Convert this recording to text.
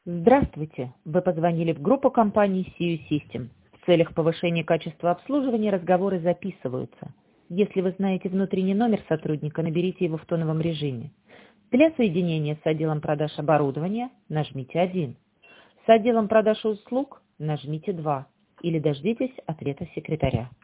Здравствуйте! Вы позвонили в группу компании CU System. В целях повышения качества обслуживания разговоры записываются. Если вы знаете внутренний номер сотрудника, наберите его в тоновом режиме. Для соединения с отделом продаж оборудования нажмите 1. С отделом продаж услуг нажмите 2. Или дождитесь ответа секретаря.